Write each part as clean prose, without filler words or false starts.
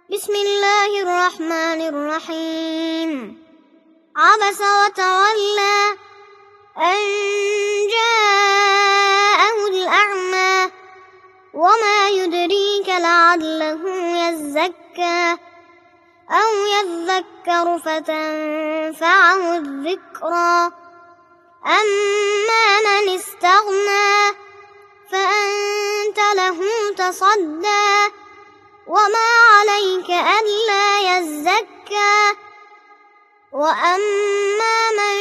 بسم الله الرحمن الرحيم عبس وتولى أن جاءه الأعمى وما يدريك لعله يزكى أو يذكر فتنفعه الذكرى أما من استغنى فأنت له تصدى وما عليك ألا يزكى وأما من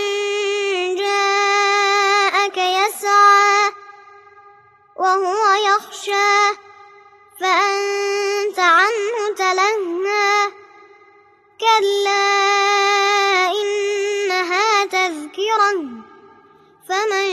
جاءك يسعى وهو يخشى فأنت عنه تلهى كلا إنها تذكرة فمن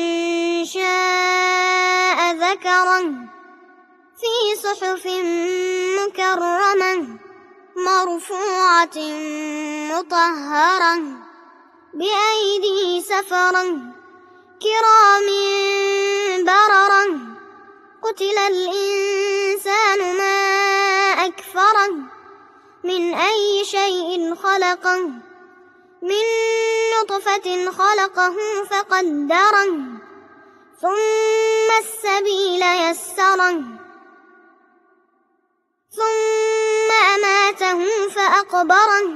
شاء ذكره في صحف مكرمة مرفوعة مطهرة بأيدي سفرة كرام بررة قتل الإنسان ما أكفره من أي شيء خلقه من نطفة خلقه فقدره ثم السبيل يسره ثم أماته فأقبره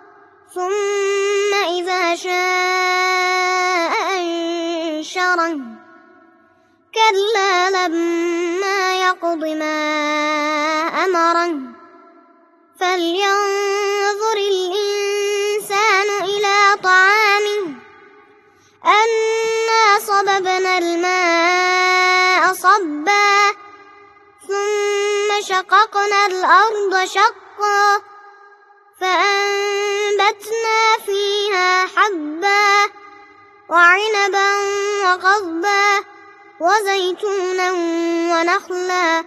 ثم إذا شاء أنشره كلا لما يقض ما أمره فلينظر الإنسان إلى طعامه أنا صببنا الماء صبا ثم شققنا الأرض شقا فأنبتنا فيها حبا وعنبا وقضبا وزيتونا ونخلا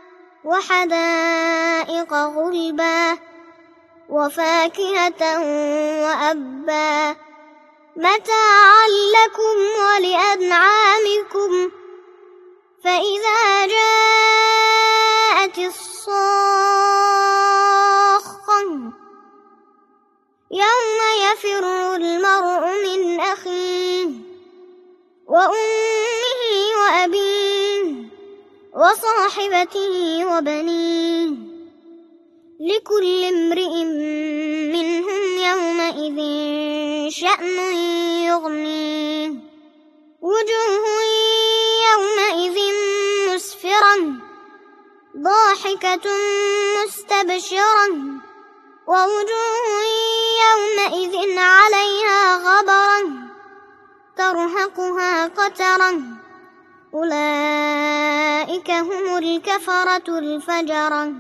وحدائق غلبا وفاكهة وأبا متاعا لكم ولأنعامكم فإذا جاءت الصاخة يوم يفر المرء من أخيه وأمه وأبيه وصاحبته وبنيه لكل امرئ منهم يومئذ شأن يغنيه وجوه يومئذ مسفرة ضاحكة مستبشرة ووجوه يومئذ عليها غبرة ترهقها قترة أولئك هم الكفرة الفجرة.